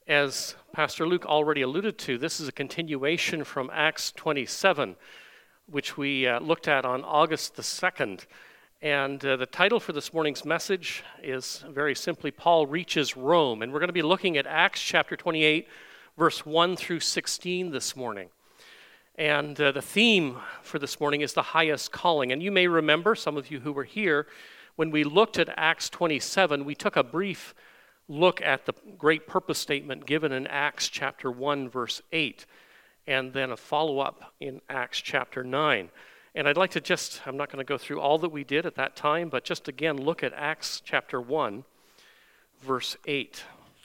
As Pastor Luke already alluded to, this is a continuation from Acts 27, which we looked at on August the 2nd. And the title for this morning's message is very simply, Paul Reaches Rome. And we're going to be looking at Acts chapter 28, verse 1 through 16 this morning. And the theme for this morning is the highest calling. And you may remember, some of you who were here, when we looked at Acts 27, we took a brief look at the great purpose statement given in Acts chapter 1, verse 8, and then a follow-up in Acts chapter 9. And I'd like to I'm not going to go through all that we did at that time, but just again look at Acts chapter 1, verse 8.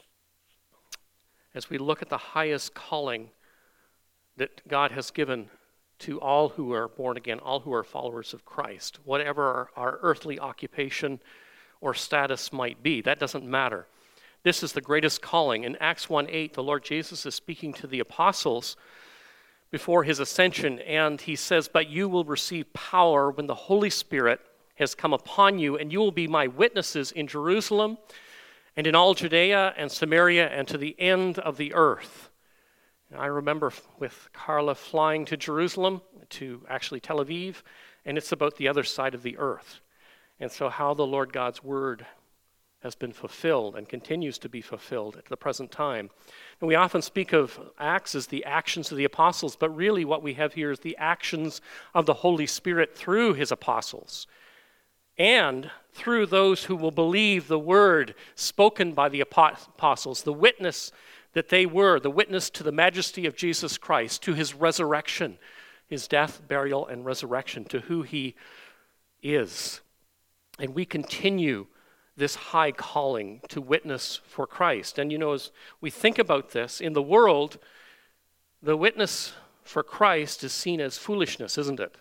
As we look at the highest calling that God has given to all who are born again, all who are followers of Christ, whatever our earthly occupation or status might be, that doesn't matter. This is the greatest calling. In Acts 1:8, the Lord Jesus is speaking to the apostles before his ascension, and he says, "But you will receive power when the Holy Spirit has come upon you, and you will be my witnesses in Jerusalem and in all Judea and Samaria and to the end of the earth." And I remember with Carla flying to Jerusalem, to actually Tel Aviv, and it's about the other side of the earth. And so how the Lord God's word has been fulfilled and continues to be fulfilled at the present time. And we often speak of Acts as the actions of the apostles, but really what we have here is the actions of the Holy Spirit through his apostles and through those who will believe the word spoken by the apostles, the witness that they were, the witness to the majesty of Jesus Christ, to his resurrection, his death, burial, and resurrection, to who he is. And we continue this high calling to witness for Christ. And as we think about this, in the world, the witness for Christ is seen as foolishness, isn't it?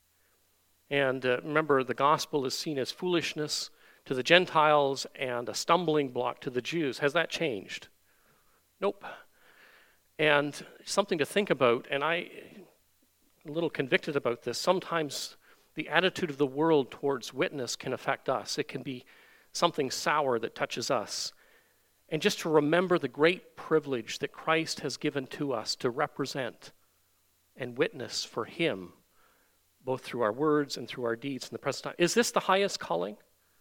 And remember, the gospel is seen as foolishness to the Gentiles and a stumbling block to the Jews. Has that changed? Nope. And something to think about, and I'm a little convicted about this, sometimes the attitude of the world towards witness can affect us. It can be something sour that touches us. And just to remember the great privilege that Christ has given to us to represent and witness for him, both through our words and through our deeds in the present time. Is this the highest calling?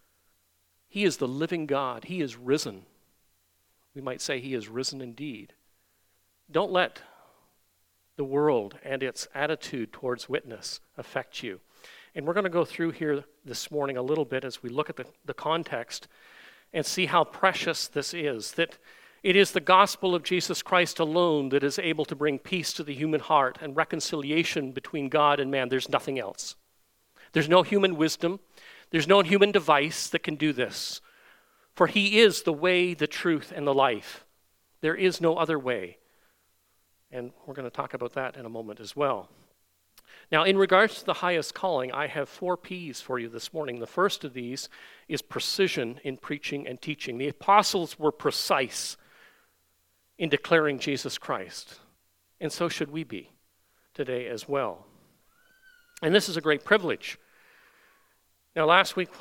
He is the living God. He is risen. We might say he is risen indeed. Don't let the world and its attitude towards witness affect you. And we're going to go through here this morning a little bit as we look at the context and see how precious this is, that it is the gospel of Jesus Christ alone that is able to bring peace to the human heart and reconciliation between God and man. There's nothing else. There's no human wisdom. There's no human device that can do this. For he is the way, the truth, and the life. There is no other way. And we're going to talk about that in a moment as well. Now, in regards to the highest calling, I have 4 P's for you this morning. The first of these is precision in preaching and teaching. The apostles were precise in declaring Jesus Christ, and so should we be today as well. And this is a great privilege. Now, last week,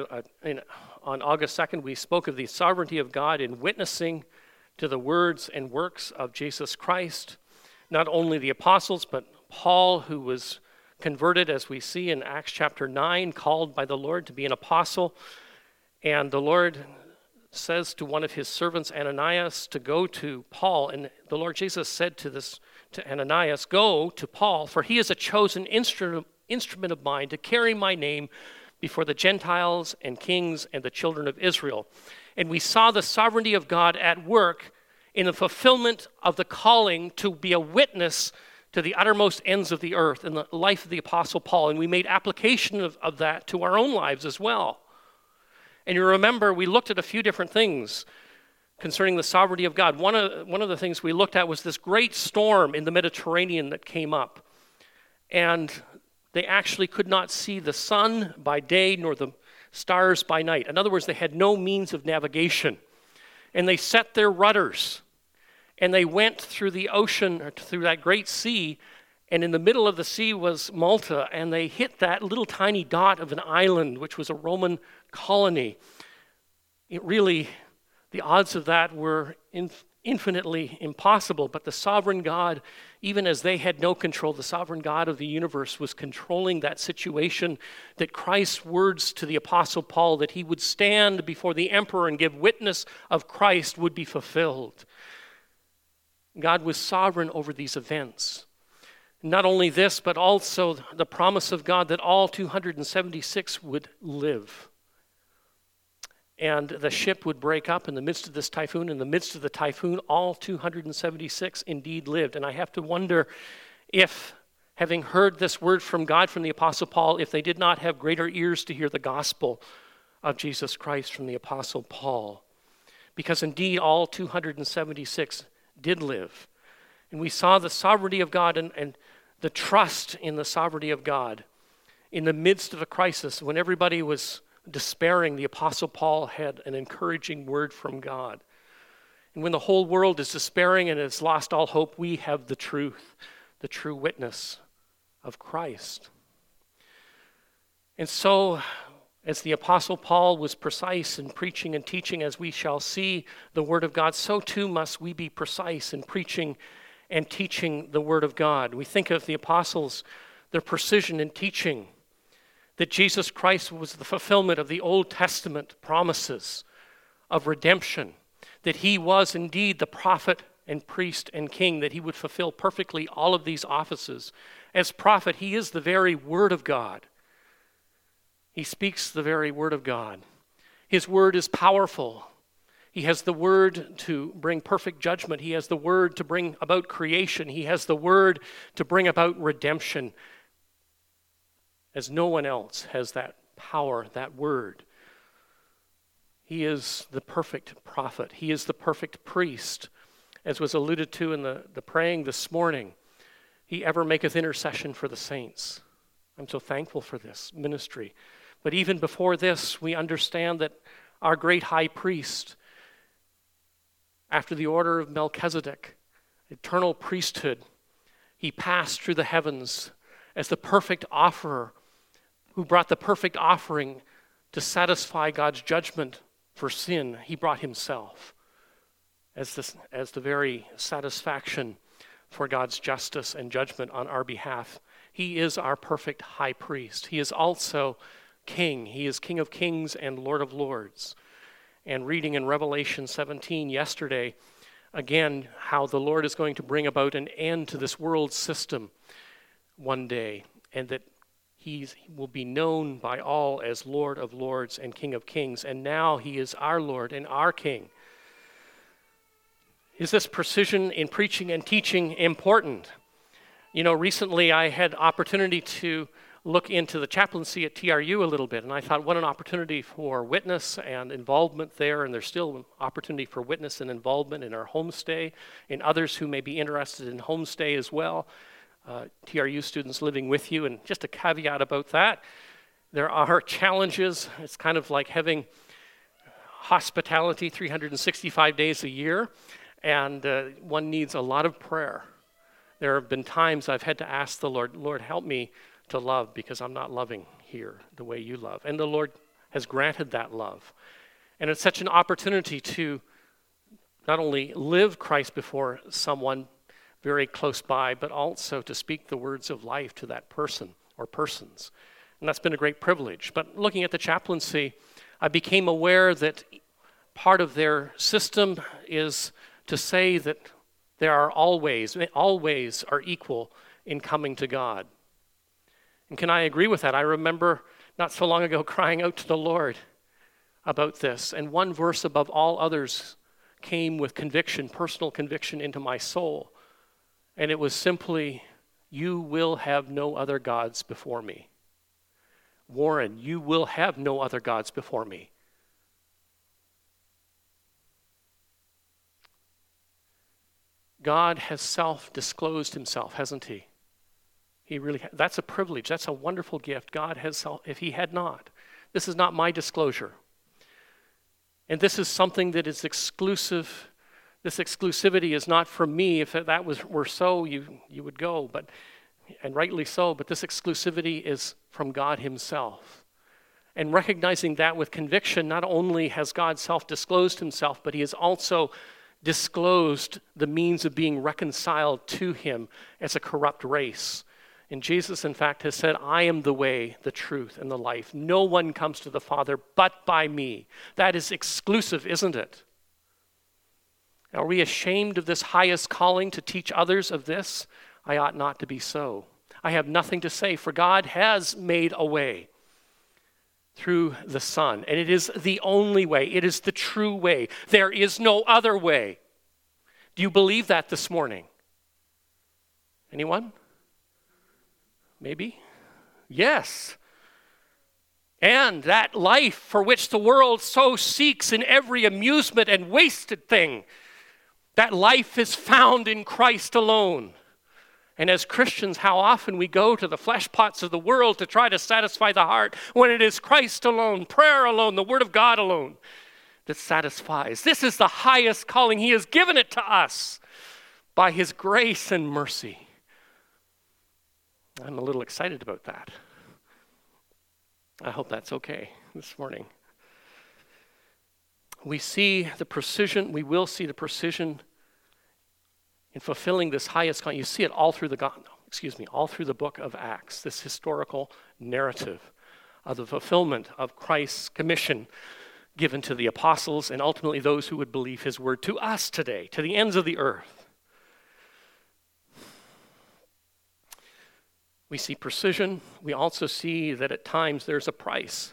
on August 2nd, we spoke of the sovereignty of God in witnessing to the words and works of Jesus Christ. Not only the apostles, but Paul, who was converted, as we see in Acts chapter 9, called by the Lord to be an apostle. And the Lord says to one of his servants, Ananias, to go to Paul. And the Lord Jesus said to Ananias, "Go to Paul, for he is a chosen instrument of mine to carry my name before the Gentiles and kings and the children of Israel." And we saw the sovereignty of God at work in the fulfillment of the calling to be a witness to the uttermost ends of the earth in the life of the Apostle Paul. And we made application of that to our own lives as well. And you remember, we looked at a few different things concerning the sovereignty of God. One of the things we looked at was this great storm in the Mediterranean that came up. And they actually could not see the sun by day nor the stars by night. In other words, they had no means of navigation. And they set their rudders. And they went through the ocean, or through that great sea, and in the middle of the sea was Malta, and they hit that little tiny dot of an island, which was a Roman colony. The odds of that were infinitely impossible, but the sovereign God, even as they had no control, the sovereign God of the universe was controlling that situation, that Christ's words to the Apostle Paul, that he would stand before the emperor and give witness of Christ, would be fulfilled. God was sovereign over these events. Not only this, but also the promise of God that all 276 would live. And the ship would break up in the midst of this typhoon. In the midst of the typhoon, all 276 indeed lived. And I have to wonder if, having heard this word from God from the Apostle Paul, if they did not have greater ears to hear the gospel of Jesus Christ from the Apostle Paul. Because indeed, all 276 did live. And we saw the sovereignty of God and the trust in the sovereignty of God. In the midst of a crisis, when everybody was despairing, the Apostle Paul had an encouraging word from God. And when the whole world is despairing and has lost all hope, we have the truth, the true witness of Christ. And so, as the Apostle Paul was precise in preaching and teaching, as we shall see the Word of God, so too must we be precise in preaching and teaching the Word of God. We think of the apostles, their precision in teaching, that Jesus Christ was the fulfillment of the Old Testament promises of redemption, that he was indeed the prophet and priest and king, that he would fulfill perfectly all of these offices. As prophet, he is the very Word of God. He speaks the very Word of God. His Word is powerful. He has the Word to bring perfect judgment. He has the Word to bring about creation. He has the Word to bring about redemption. As no one else has that power, that word. He is the perfect prophet. He is the perfect priest. As was alluded to in the praying this morning, he ever maketh intercession for the saints. I'm so thankful for this ministry. But even before this, we understand that our great high priest, after the order of Melchizedek, eternal priesthood, he passed through the heavens as the perfect offerer, who brought the perfect offering to satisfy God's judgment for sin. He brought himself as the very satisfaction for God's justice and judgment on our behalf. He is our perfect high priest. He is also king. He is King of kings and Lord of lords. And reading in Revelation 17 yesterday, again, how the Lord is going to bring about an end to this world system one day, and that he will be known by all as Lord of lords and King of kings. And now he is our Lord and our King. Is this precision in preaching and teaching important? You know, recently I had opportunity to look into the chaplaincy at TRU a little bit, and I thought, what an opportunity for witness and involvement there, and there's still an opportunity for witness and involvement in our homestay, in others who may be interested in homestay as well. TRU students living with you, and just a caveat about that, there are challenges. It's kind of like having hospitality 365 days a year, and one needs a lot of prayer. There have been times I've had to ask the Lord, Lord, help me to love because I'm not loving here the way you love. And the Lord has granted that love. And it's such an opportunity to not only live Christ before someone very close by, but also to speak the words of life to that person or persons. And that's been a great privilege. But looking at the chaplaincy, I became aware that part of their system is to say that there are all ways are equal in coming to God. And can I agree with that? I remember not so long ago crying out to the Lord about this, and one verse above all others came with conviction, personal conviction into my soul. And it was simply, you will have no other gods before me. Warren, you will have no other gods before me. God has self-disclosed himself, hasn't he? He really that's a privilege. That's a wonderful gift. God has if he had not. This is not my disclosure. And this is something that is exclusive. This exclusivity is not for me. If that were so, you would go, and rightly so, but this exclusivity is from God himself. And recognizing that with conviction, not only has God self-disclosed himself, but he has also disclosed the means of being reconciled to him as a corrupt race. And Jesus, in fact, has said, I am the way, the truth, and the life. No one comes to the Father but by me. That is exclusive, isn't it? Are we ashamed of this highest calling to teach others of this? I ought not to be so. I have nothing to say, for God has made a way through the Son. And it is the only way. It is the true way. There is no other way. Do you believe that this morning? Anyone? Maybe? Yes. And that life for which the world so seeks in every amusement and wasted thing, that life is found in Christ alone. And as Christians, how often we go to the flesh pots of the world to try to satisfy the heart when it is Christ alone, prayer alone, the Word of God alone that satisfies. This is the highest calling. He has given it to us by His grace and mercy. I'm a little excited about that. I hope that's okay this morning. We see the precision, we will see the precision in fulfilling this highest calling. You see it all through all through the book of Acts, this historical narrative of the fulfillment of Christ's commission given to the apostles and ultimately those who would believe his word to us today, to the ends of the earth. We see precision. We also see that at times there's a price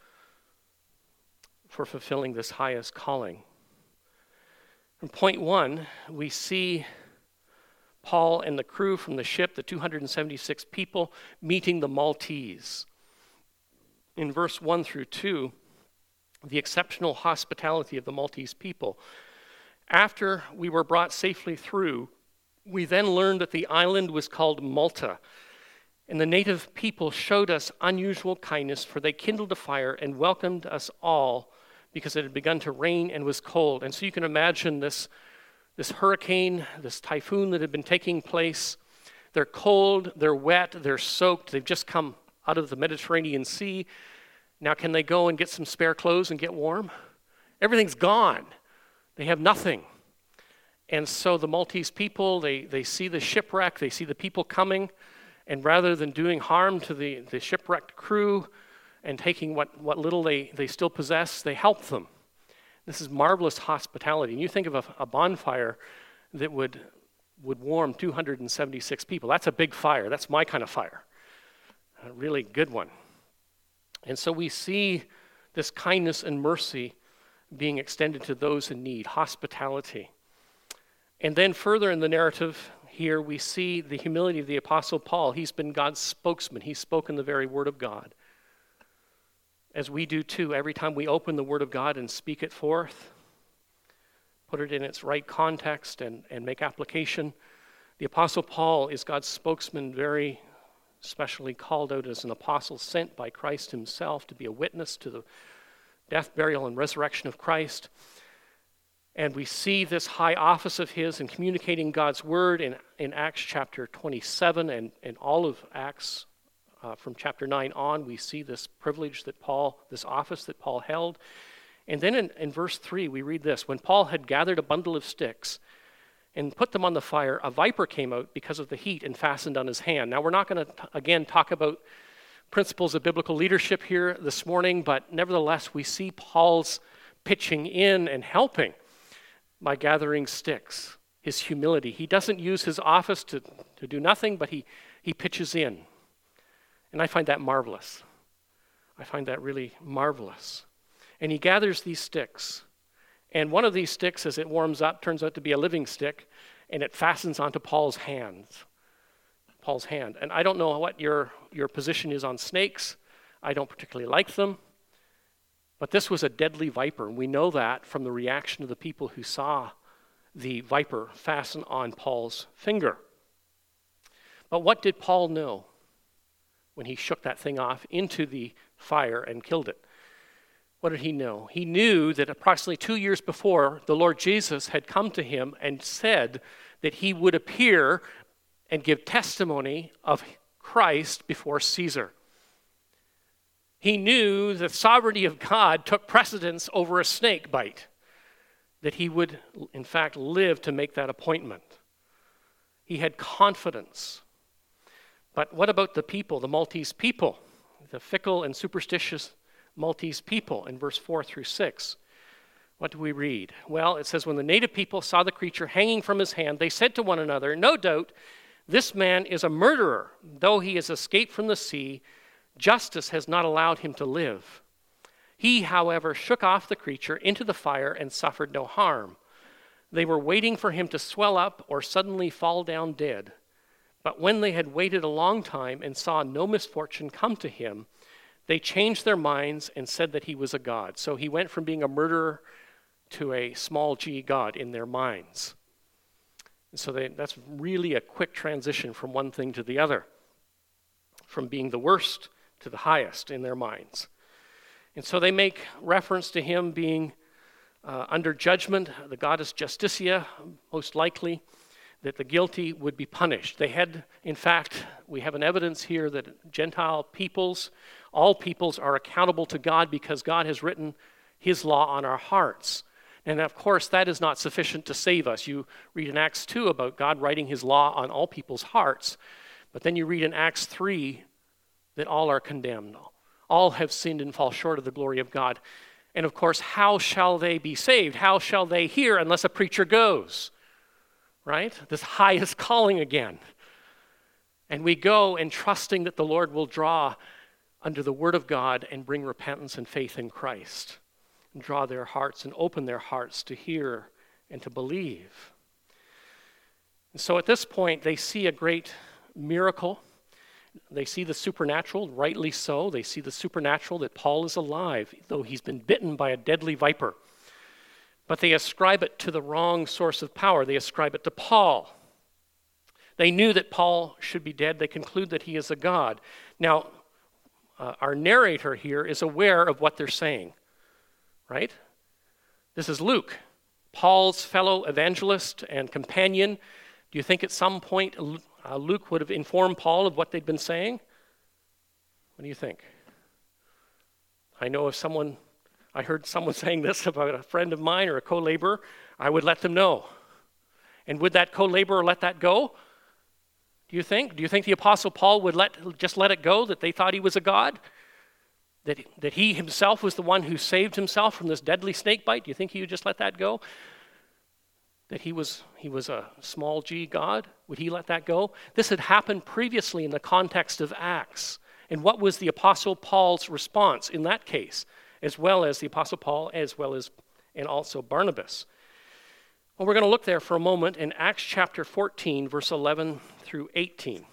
for fulfilling this highest calling. From point one, we see Paul and the crew from the ship, the 276 people, meeting the Maltese. In verse 1 through 2, the exceptional hospitality of the Maltese people. After we were brought safely through, we then learned that the island was called Malta. And the native people showed us unusual kindness, for they kindled a fire and welcomed us all because it had begun to rain and was cold. And so you can imagine this hurricane, this typhoon that had been taking place. They're cold, they're wet, they're soaked. They've just come out of the Mediterranean Sea. Now can they go and get some spare clothes and get warm? Everything's gone. They have nothing. And so the Maltese people, they see the shipwreck, they see the people coming, and rather than doing harm to the shipwrecked crew and taking what little they still possess, they help them. This is marvelous hospitality. And you think of a bonfire that would warm 276 people. That's a big fire. That's my kind of fire. A really good one. And so we see this kindness and mercy being extended to those in need, hospitality. And then further in the narrative here, we see the humility of the Apostle Paul. He's been God's spokesman. He's spoken the very word of God. As we do too, every time we open the word of God and speak it forth, put it in its right context and make application, the Apostle Paul is God's spokesman, very specially called out as an apostle sent by Christ himself to be a witness to the death, burial, and resurrection of Christ. And we see this high office of his in communicating God's word in Acts chapter 27 and all of Acts from chapter 9 on. We see this privilege this office that Paul held. And then in verse 3, we read this: when Paul had gathered a bundle of sticks and put them on the fire, a viper came out because of the heat and fastened on his hand. Now, we're not going to, again, talk about principles of biblical leadership here this morning, but nevertheless, we see Paul's pitching in and helping by gathering sticks, his humility. He doesn't use his office to do nothing, but he pitches in. And I find that marvelous. I find that really marvelous. And he gathers these sticks. And one of these sticks, as it warms up, turns out to be a living stick, and it fastens onto Paul's hand. And I don't know what your position is on snakes. I don't particularly like them. But this was a deadly viper, and we know that from the reaction of the people who saw the viper fasten on Paul's finger. But what did Paul know when he shook that thing off into the fire and killed it? What did he know? He knew that approximately 2 years before, the Lord Jesus had come to him and said that he would appear and give testimony of Christ before Caesar. He knew the sovereignty of God took precedence over a snake bite, that he would, in fact, live to make that appointment. He had confidence. But what about the people, the Maltese people, the fickle and superstitious Maltese people in verse 4 through 6? What do we read? Well, it says, when the native people saw the creature hanging from his hand, they said to one another, no doubt, this man is a murderer. Though he has escaped from the sea, justice has not allowed him to live. He, however, shook off the creature into the fire and suffered no harm. They were waiting for him to swell up or suddenly fall down dead. But when they had waited a long time and saw no misfortune come to him, they changed their minds and said that he was a god. So he went from being a murderer to a small g god in their minds. And so that's really a quick transition from one thing to the other, from being the worst to the highest in their minds. And so they make reference to him being under judgment, the goddess Justitia, most likely, that the guilty would be punished. They had, in fact, we have an evidence here that Gentile peoples, all peoples, are accountable to God because God has written his law on our hearts. And of course, that is not sufficient to save us. You read in Acts 2 about God writing his law on all people's hearts, but then you read in Acts 3 that all are condemned. All have sinned and fall short of the glory of God. And of course, how shall they be saved? How shall they hear unless a preacher goes? Right? This highest calling again. And we go and trusting that the Lord will draw under the word of God and bring repentance and faith in Christ. And draw their hearts and open their hearts to hear and to believe. And so at this point, they see a great miracle. They see the supernatural, rightly so. They see the supernatural that Paul is alive, though he's been bitten by a deadly viper. But they ascribe it to the wrong source of power. They ascribe it to Paul. They knew that Paul should be dead. They conclude that he is a god. Now, our narrator here is aware of what they're saying, right? This is Luke, Paul's fellow evangelist and companion. Do you think at some point Luke would have informed Paul of what they'd been saying? What do you think? I know if I heard someone saying this about a friend of mine or a co-laborer, I would let them know. And would that co-laborer let that go? Do you think? Do you think the Apostle Paul would just let it go, that they thought he was a god? That he himself was the one who saved himself from this deadly snake bite? Do you think he would just let that go? That he was a small g god? Would he let that go? This had happened previously in the context of Acts. And what was the Apostle Paul's response in that case, as well as the Apostle Paul, and also Barnabas? Well, we're going to look there for a moment in Acts chapter 14, verse 11 through 18.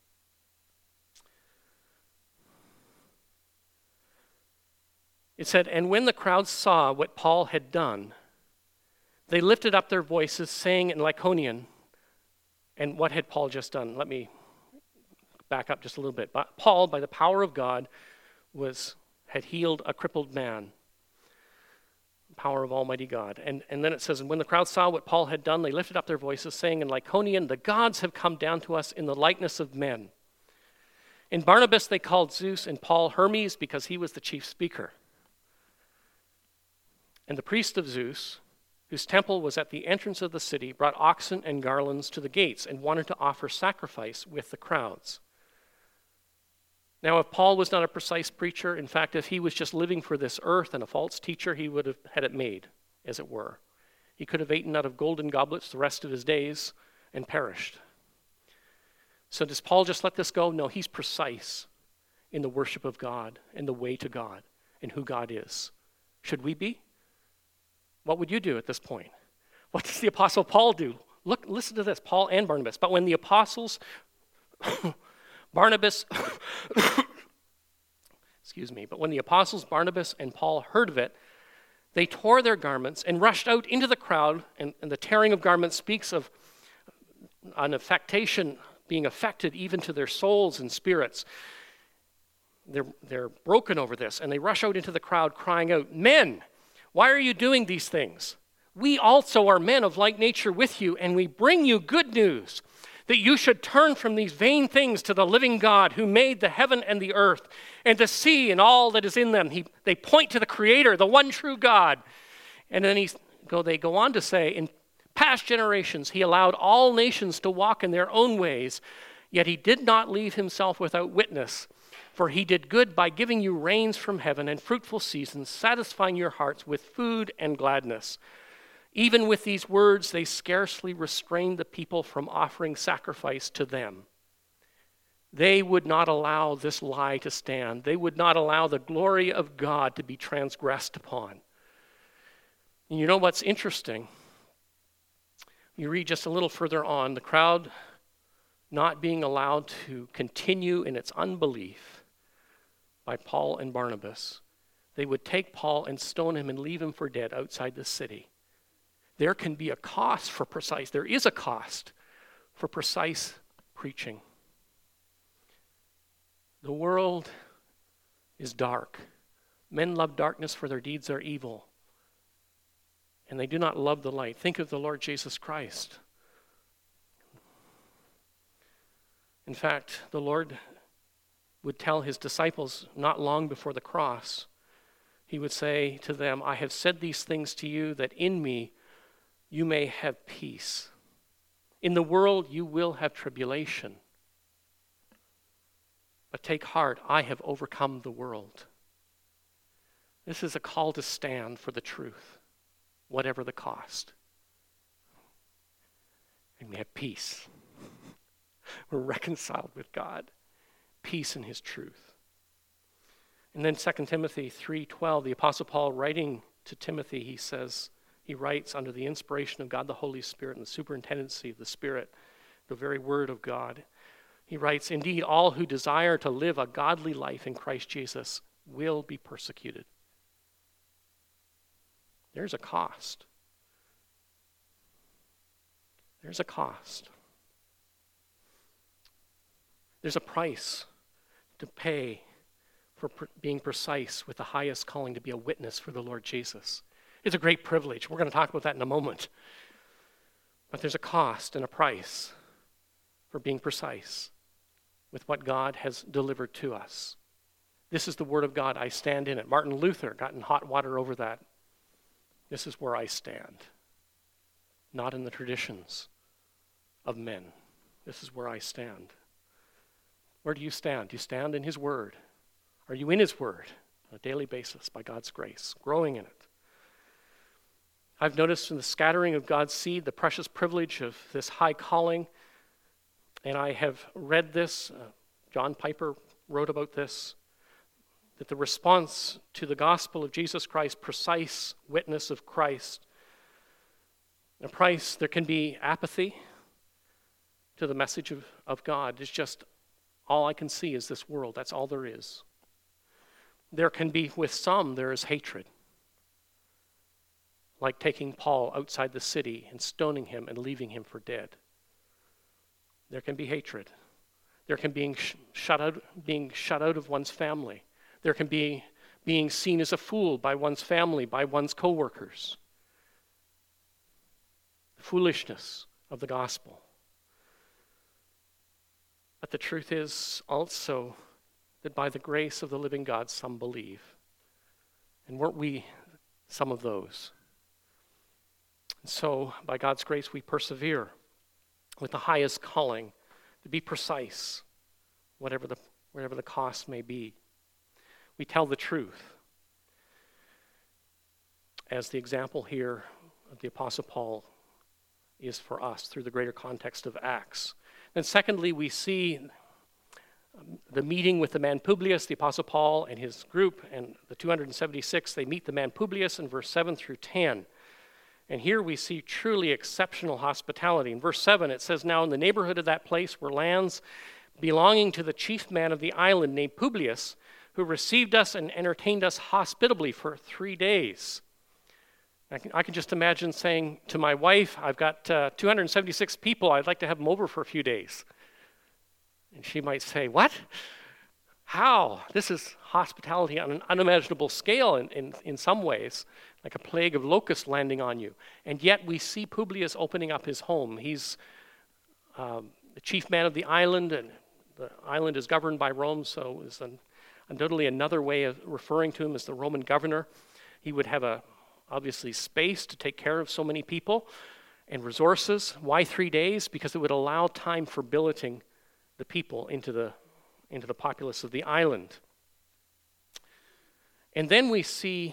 It said, "And when the crowd saw what Paul had done, they lifted up their voices, saying in Lycaonian," and what had Paul just done? Let me back up just a little bit. But Paul, by the power of God, had healed a crippled man. Power of Almighty God. And then it says, "And when the crowd saw what Paul had done, they lifted up their voices, saying in Lycaonian, 'The gods have come down to us in the likeness of men.' In Barnabas they called Zeus, and Paul Hermes, because he was the chief speaker. And the priest of Zeus, whose temple was at the entrance of the city, brought oxen and garlands to the gates and wanted to offer sacrifice with the crowds." Now, if Paul was not a precise preacher, in fact, if he was just living for this earth and a false teacher, he would have had it made, as it were. He could have eaten out of golden goblets the rest of his days and perished. So does Paul just let this go? No, he's precise in the worship of God and the way to God and who God is. Should we be? What would you do at this point? What does the Apostle Paul do? Listen to this, Paul and Barnabas. "But when the apostles, Barnabas and Paul heard of it, they tore their garments and rushed out into the crowd," and the tearing of garments speaks of an affectation being affected even to their souls and spirits. They're broken over this, and they rush out into the crowd crying out, "Men, why are you doing these things? We also are men of like nature with you, and we bring you good news, that you should turn from these vain things to the living God who made the heaven and the earth and the sea and all that is in them." They point to the Creator, the one true God. And then they go on to say, in past generations he allowed all nations to walk in their own ways, yet he did not leave himself without witness. For he did good by giving you rains from heaven and fruitful seasons, satisfying your hearts with food and gladness. Even with these words, they scarcely restrained the people from offering sacrifice to them. They would not allow this lie to stand. They would not allow the glory of God to be transgressed upon. And you know what's interesting? You read just a little further on, the crowd not being allowed to continue in its unbelief by Paul and Barnabas. They would take Paul and stone him and leave him for dead outside the city. There can be a cost for precise, there is a cost for precise preaching. The world is dark. Men love darkness, for their deeds are evil, and they do not love the light. Think of the Lord Jesus Christ. In fact, the Lord would tell his disciples not long before the cross, he would say to them, I have said these things to you that in me you may have peace. In the world you will have tribulation. But take heart, I have overcome the world. This is a call to stand for the truth, whatever the cost. And we have peace. We're reconciled with God. Peace in his truth. And then 2 Timothy 3:12, the Apostle Paul writing to Timothy, he writes under the inspiration of God the Holy Spirit and the superintendency of the Spirit, the very word of God. He writes, indeed, all who desire to live a godly life in Christ Jesus will be persecuted. There's a cost. There's a cost. There's a price to pay for being precise with the highest calling to be a witness for the Lord Jesus. It's a great privilege. We're going to talk about that in a moment. But there's a cost and a price for being precise with what God has delivered to us. This is the word of God. I stand in it. Martin Luther got in hot water over that. This is where I stand. Not in the traditions of men. This is where I stand. Where do you stand? Do you stand in his word? Are you in his word on a daily basis by God's grace, growing in it? I've noticed in the scattering of God's seed the precious privilege of this high calling, and I have read this. John Piper wrote about this, that the response to the gospel of Jesus Christ, precise witness of Christ, there can be apathy to the message of God. It's just all I can see is this world. That's all there is. There can be, with some, there is hatred. Like taking Paul outside the city and stoning him and leaving him for dead. There can be hatred. There can be being shut out of one's family. There can be being seen as a fool by one's family, by one's co-workers. The foolishness of the gospel. But the truth is also that by the grace of the living God, some believe. And weren't we some of those? And so, by God's grace, we persevere with the highest calling to be precise, whatever the cost may be. We tell the truth, as the example here of the Apostle Paul is for us through the greater context of Acts. And secondly, we see the meeting with the man Publius, the Apostle Paul and his group, and the 276, they meet the man Publius in verse 7 through 10. And here we see truly exceptional hospitality. In verse 7, it says, now in the neighborhood of that place were lands belonging to the chief man of the island named Publius, who received us and entertained us hospitably for 3 days. I can just imagine saying to my wife, I've got 276 people, I'd like to have them over for a few days. And she might say, what? How? This is hospitality on an unimaginable scale in some ways, like a plague of locusts landing on you. And yet we see Publius opening up his home. He's the chief man of the island, and the island is governed by Rome, so it's undoubtedly another way of referring to him as the Roman governor. He would have a obviously space to take care of so many people and resources. Why 3 days? Because it would allow time for billeting the people into the populace of the island. And then we see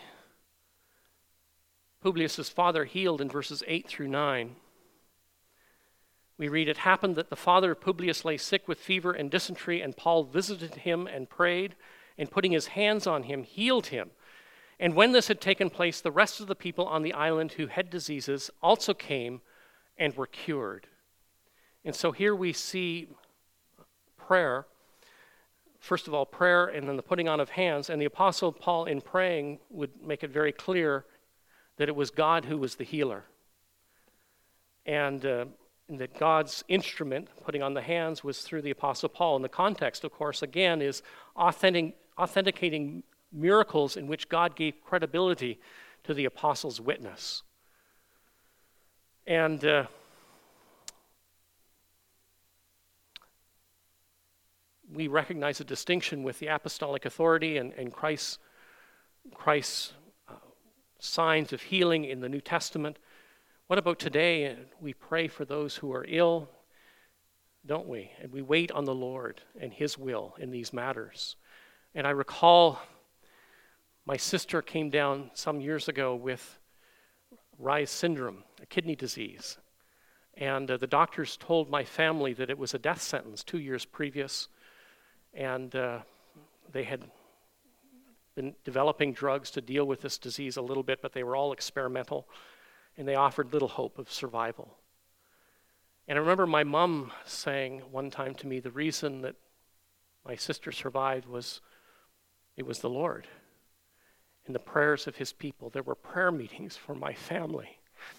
Publius' father healed in verses 8 through 9. We read, "It happened that the father of Publius lay sick with fever and dysentery, and Paul visited him and prayed, and putting his hands on him, healed him. And when this had taken place, the rest of the people on the island who had diseases also came and were cured." And so here we see prayer. First of all, prayer and then the putting on of hands. And the Apostle Paul, in praying, would make it very clear that it was God who was the healer. And that God's instrument, putting on the hands, was through the Apostle Paul. And the context, of course, again, is authenticating miracles in which God gave credibility to the apostles' witness. And we recognize a distinction with the apostolic authority and Christ's signs of healing in the New Testament. What about today? We pray for those who are ill, don't we? And we wait on the Lord and His will in these matters. And I recall my sister came down some years ago with Reye's syndrome, a kidney disease. And the doctors told my family that it was a death sentence 2 years previous. And they had been developing drugs to deal with this disease a little bit, but they were all experimental. And they offered little hope of survival. And I remember my mom saying one time to me, the reason that my sister survived was it was the Lord and the prayers of His people. There were prayer meetings for my family.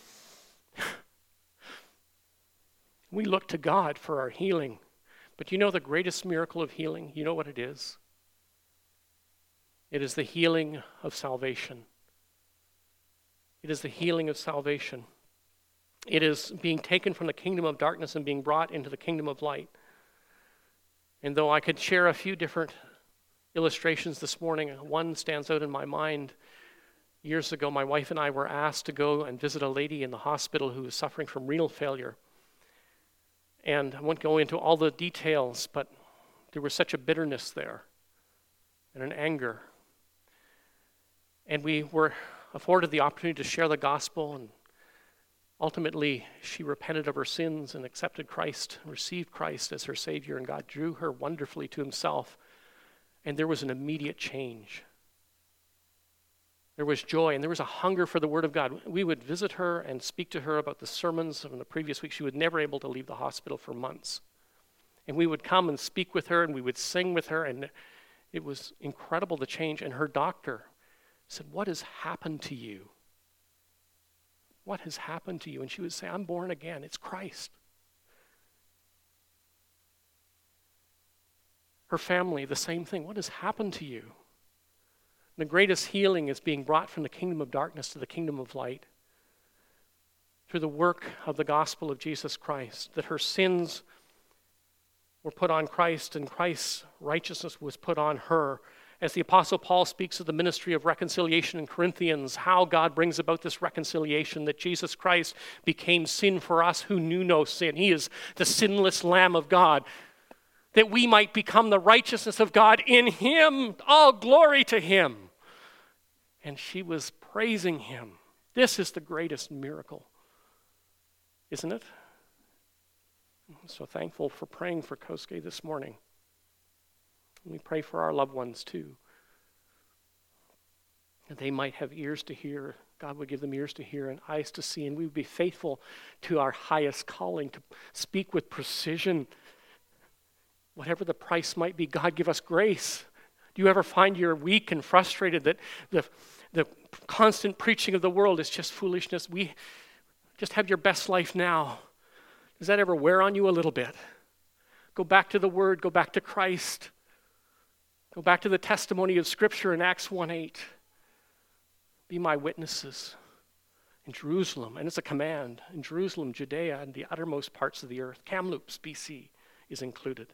We look to God for our healing. But you know the greatest miracle of healing? You know what it is? It is the healing of salvation. It is the healing of salvation. It is being taken from the kingdom of darkness and being brought into the kingdom of light. And though I could share a few different illustrations this morning, one stands out in my mind. Years ago, my wife and I were asked to go and visit a lady in the hospital who was suffering from renal failure. And I won't go into all the details, but there was such a bitterness there and an anger. And we were afforded the opportunity to share the gospel, and ultimately she repented of her sins and accepted Christ, received Christ as her Savior, and God drew her wonderfully to Himself. And there was an immediate change. There was joy, and there was a hunger for the Word of God. We would visit her and speak to her about the sermons from the previous week. She was never able to leave the hospital for months. And we would come and speak with her, and we would sing with her, and it was incredible, the change. And her doctor said, "What has happened to you? What has happened to you?" And she would say, "I'm born again. It's Christ." Her family, the same thing. "What has happened to you?" The greatest healing is being brought from the kingdom of darkness to the kingdom of light through the work of the gospel of Jesus Christ, that her sins were put on Christ and Christ's righteousness was put on her. As the Apostle Paul speaks of the ministry of reconciliation in Corinthians, how God brings about this reconciliation, that Jesus Christ became sin for us who knew no sin. He is the sinless Lamb of God, that we might become the righteousness of God in Him. All glory to Him. And she was praising Him. This is the greatest miracle, isn't it? I'm so thankful for praying for Kosuke this morning. And we pray for our loved ones too, that they might have ears to hear. God would give them ears to hear and eyes to see, and we would be faithful to our highest calling, to speak with precision. Whatever the price might be, God, give us grace. Do you ever find you're weak and frustrated, that the constant preaching of the world is just foolishness? We just have your best life now. Does that ever wear on you a little bit? Go back to the Word, go back to Christ. Go back to the testimony of Scripture in Acts 1:8. Be my witnesses in Jerusalem, and it's a command, in Jerusalem, Judea, and the uttermost parts of the earth. Kamloops, BC is included.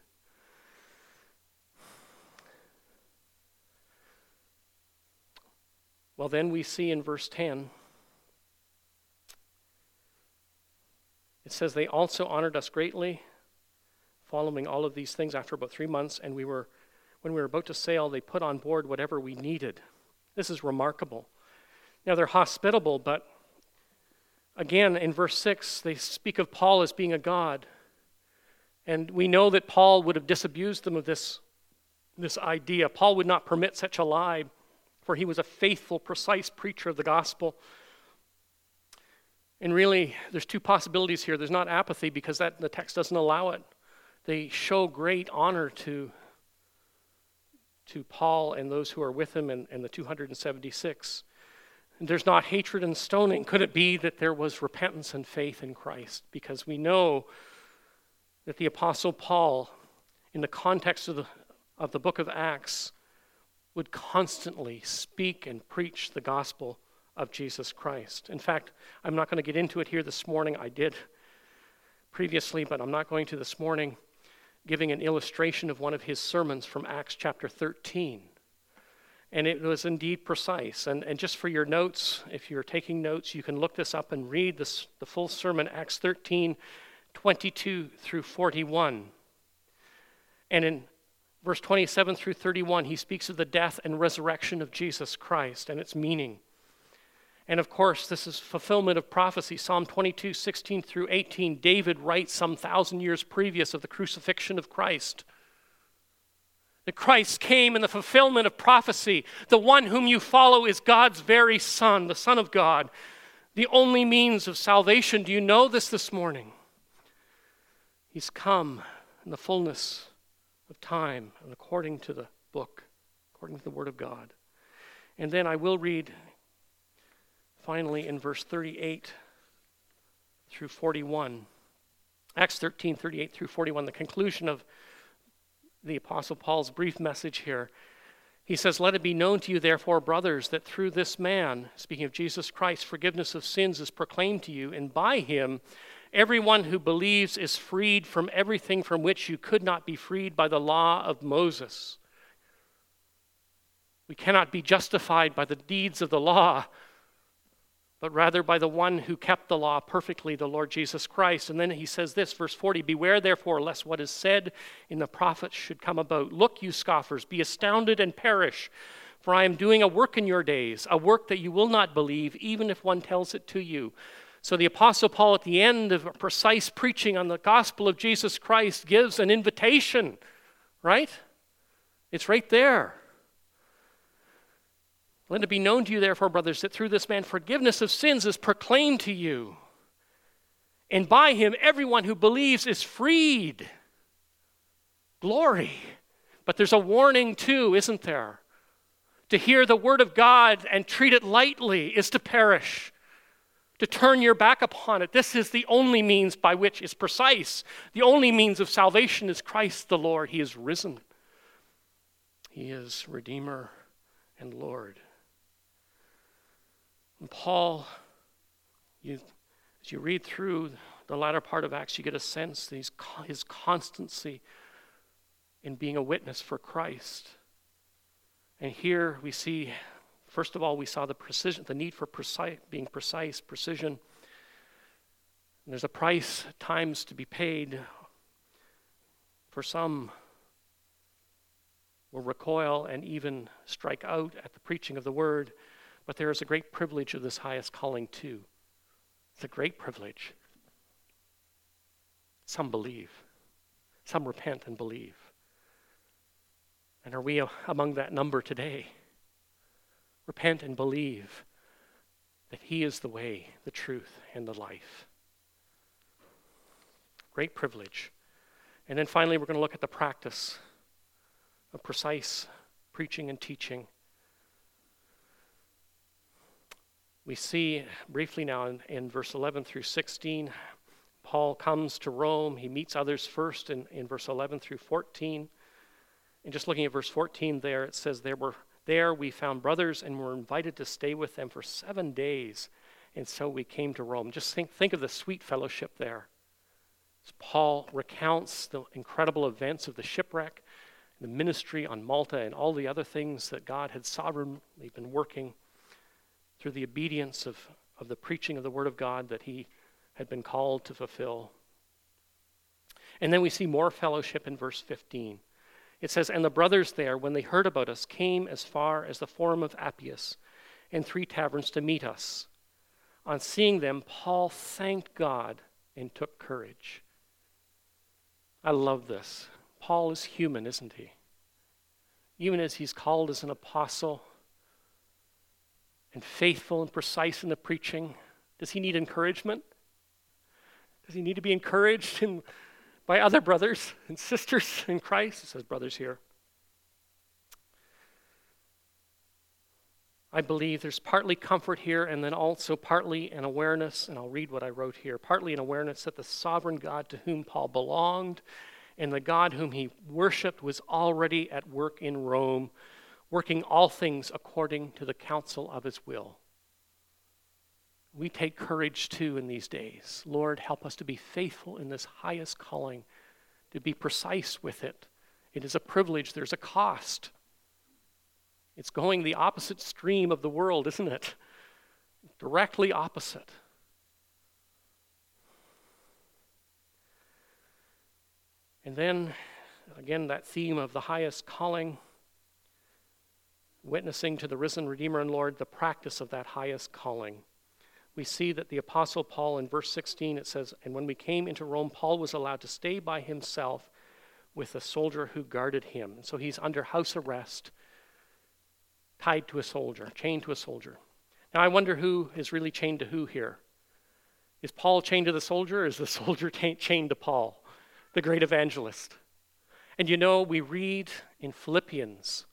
Well, then we see in verse 10 It says they also honored us greatly, following all of these things after about 3 months, and when we were about to sail, they put on board whatever we needed. This is remarkable. Now, they're hospitable, but again, in verse 6, they speak of Paul as being a god. And we know that Paul would have disabused them of this idea. Paul would not permit such a lie, for he was a faithful, precise preacher of the gospel. And really, there's two possibilities here. There's not apathy, because the text doesn't allow it. They show great honor to Paul and those who are with him and the 276. And there's not hatred and stoning. Could it be that there was repentance and faith in Christ? Because we know that the Apostle Paul, in the context of the book of Acts, would constantly speak and preach the gospel of Jesus Christ. In fact, I'm not going to get into it here this morning. I did previously, but I'm not going to this morning, giving an illustration of one of his sermons from Acts chapter 13. And it was indeed precise. And just for your notes, if you're taking notes, you can look this up and read the full sermon, Acts 13, 22 through 41. And in verse 27 through 31, he speaks of the death and resurrection of Jesus Christ and its meaning. And of course, this is fulfillment of prophecy. Psalm 22, 16 through 18, David writes some 1,000 years previous of the crucifixion of Christ. That Christ came in the fulfillment of prophecy. The one whom you follow is God's very Son, the Son of God, the only means of salvation. Do you know this morning? He's come in the fullness of time and according to the book, according to the Word of God. And then I will read finally in verse 38 through 41. Acts 13, 38 through 41, the conclusion of the Apostle Paul's brief message here. He says, "Let it be known to you, therefore, brothers, that through this man," speaking of Jesus Christ, "forgiveness of sins is proclaimed to you, and by him everyone who believes is freed from everything from which you could not be freed by the law of Moses." We cannot be justified by the deeds of the law, but rather by the one who kept the law perfectly, the Lord Jesus Christ. And then he says this, verse 40, "Beware therefore lest what is said in the prophets should come about. Look, you scoffers, be astounded and perish, for I am doing a work in your days, a work that you will not believe, even if one tells it to you." So the Apostle Paul, at the end of a precise preaching on the gospel of Jesus Christ, gives an invitation, right? It's right there. "Let it be known to you, therefore, brothers, that through this man forgiveness of sins is proclaimed to you. And by him everyone who believes is freed." Glory. But there's a warning too, isn't there? To hear the word of God and treat it lightly is to perish. To turn your back upon it. This is the only means by which is precise. The only means of salvation is Christ the Lord. He is risen. He is Redeemer and Lord. And Paul, as you read through the latter part of Acts, you get a sense that his constancy in being a witness for Christ. And here we see, first of all, we saw the precision, the need for being precise, precision. And there's a price at times to be paid. For some will recoil and even strike out at the preaching of the word. But there is a great privilege of this highest calling too. It's a great privilege. Some believe. Some repent and believe. And are we among that number today? Repent and believe that he is the way, the truth, and the life. Great privilege. And then finally, we're going to look at the practice of precise preaching and teaching. We see briefly now in verse 11 through 16, Paul comes to Rome. He meets others first in verse 11 through 14. And just looking at verse 14 there, it says, There we found brothers and were invited to stay with them for 7 days. And so we came to Rome. Just think of the sweet fellowship there. As Paul recounts the incredible events of the shipwreck, the ministry on Malta, and all the other things that God had sovereignly been working through the obedience of the preaching of the Word of God that he had been called to fulfill. And then we see more fellowship in verse 15. It says, "And the brothers there, when they heard about us, came as far as the Forum of Appius and 3 taverns to meet us. On seeing them, Paul thanked God and took courage." I love this. Paul is human, isn't he? Even as he's called as an apostle and faithful and precise in the preaching, does he need encouragement? Does he need to be encouraged by other brothers and sisters in Christ? It says brothers here. I believe there's partly comfort here and then also partly an awareness, and I'll read what I wrote here, partly an awareness that the sovereign God to whom Paul belonged and the God whom he worshiped was already at work in Rome, working all things according to the counsel of his will. We take courage too in these days. Lord, help us to be faithful in this highest calling, to be precise with it. It is a privilege, there's a cost. It's going the opposite stream of the world, isn't it? Directly opposite. And then, again, that theme of the highest calling, witnessing to the risen Redeemer and Lord, the practice of that highest calling. We see that the Apostle Paul in verse 16, it says, "And when we came into Rome, Paul was allowed to stay by himself with a soldier who guarded him." And so he's under house arrest, tied to a soldier, chained to a soldier. Now I wonder who is really chained to who here. Is Paul chained to the soldier, or is the soldier chained to Paul, the great evangelist? And you know, we read in Philippians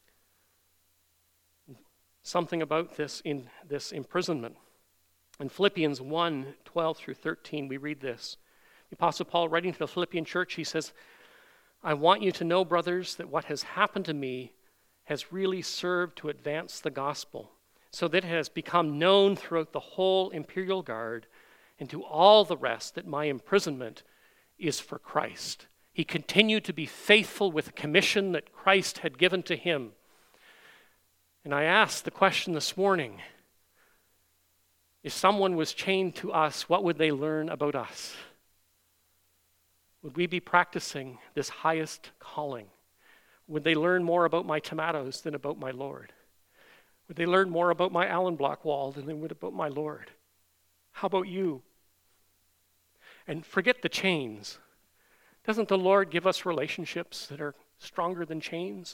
something about this in this imprisonment. In Philippians 1:12-13, we read this. The Apostle Paul, writing to the Philippian church, he says, "I want you to know, brothers, that what has happened to me has really served to advance the gospel, so that it has become known throughout the whole imperial guard and to all the rest that my imprisonment is for Christ." He continued to be faithful with the commission that Christ had given to him. And I asked the question this morning, if someone was chained to us, what would they learn about us? Would we be practicing this highest calling? Would they learn more about my tomatoes than about my Lord? Would they learn more about my Allen block wall than they would about my Lord? How about you? And forget the chains. Doesn't the Lord give us relationships that are stronger than chains?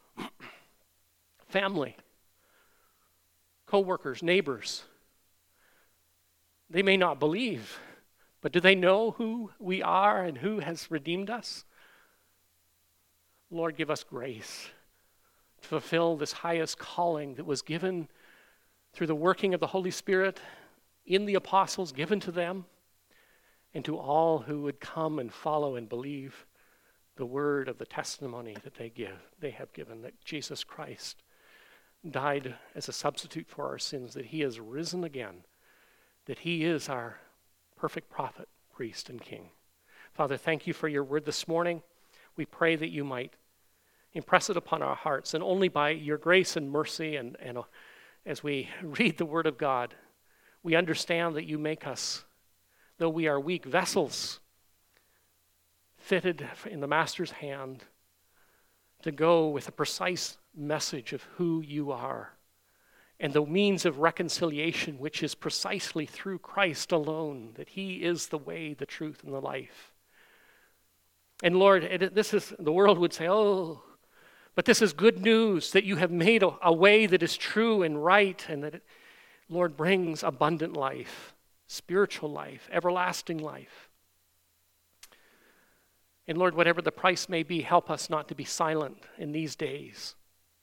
Family, co-workers, neighbors. They may not believe, but do they know who we are and who has redeemed us? Lord, give us grace to fulfill this highest calling that was given through the working of the Holy Spirit in the apostles, given to them, and to all who would come and follow and believe the word of the testimony that they have given, that Jesus Christ died as a substitute for our sins, that he has risen again, that he is our perfect prophet, priest, and king. Father, thank you for your word this morning. We pray that you might impress it upon our hearts, and only by your grace and mercy and as we read the word of God, we understand that you make us, though we are weak vessels, fitted in the Master's hand to go with a precise message of who you are and the means of reconciliation, which is precisely through Christ alone, that he is the way, the truth, and the life. And Lord, the world would say, oh, but this is good news that you have made a way that is true and right, and that it, Lord, brings abundant life, spiritual life, everlasting life. And Lord, whatever the price may be, help us not to be silent in these days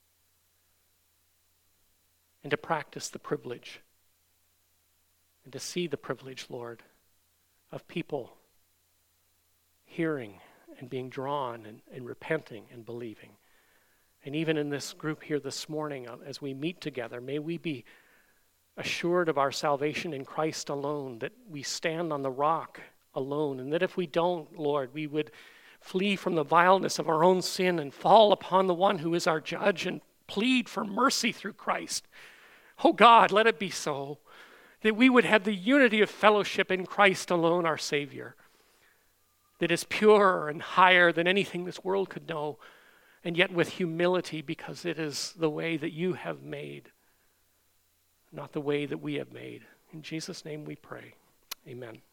and to practice the privilege and to see the privilege, Lord, of people hearing and being drawn and repenting and believing. And even in this group here this morning, as we meet together, may we be assured of our salvation in Christ alone, that we stand on the rock alone, and that if we don't, Lord, we would flee from the vileness of our own sin and fall upon the one who is our judge and plead for mercy through Christ. Oh God, let it be so. that we would have the unity of fellowship in Christ alone, our Savior, that is pure and higher than anything this world could know, and yet with humility, because it is the way that you have made, not the way that we have made. In Jesus' name we pray. Amen.